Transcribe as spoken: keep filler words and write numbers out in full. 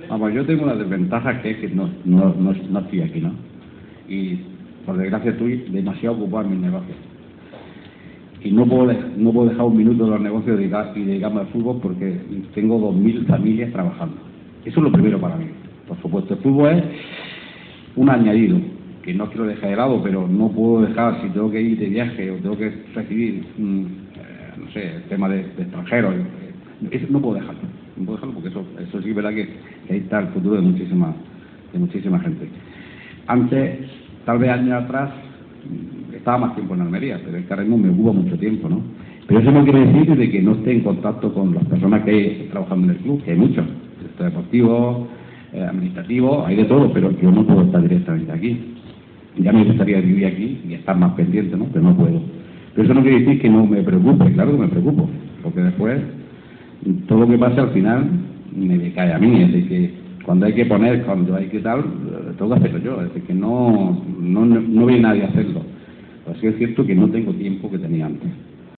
Vamos, yo tengo una desventaja que es que no, no, no, no estoy aquí, ¿no? Y por desgracia estoy demasiado ocupado en mis negocios. Y no puedo, no puedo dejar un minuto de los negocios y dedicarme al fútbol porque tengo dos mil familias trabajando. Eso es lo primero para mí. Por supuesto, el fútbol es un añadido, que no quiero dejar de lado, pero no puedo dejar, si tengo que ir de viaje o tengo que recibir, mmm, eh, no sé, el tema de, de extranjeros, eh, eso no puedo dejarlo. No puedo dejarlo porque eso, eso sí es verdad que, que ahí está el futuro de muchísima, de muchísima gente. Antes, tal vez años atrás, estaba más tiempo en Almería, pero es que ahora mismo me ocupa mucho tiempo, ¿no? Pero eso no quiere decir de que no esté en contacto con las personas que hay trabajando en el club, que hay muchos, deportivos, eh, administrativos, hay de todo, pero yo no puedo estar directamente aquí. Ya me gustaría vivir aquí y estar más pendiente, ¿no? Pero no puedo. Pero eso no quiere decir que no me preocupe, claro que me preocupo, porque después todo lo que pasa al final me decae a mí, es decir, que cuando hay que poner, cuando hay que tal, tengo que hacerlo yo, es decir, que no, no, no ve nadie a hacerlo. Así es cierto que no tengo tiempo que tenía antes.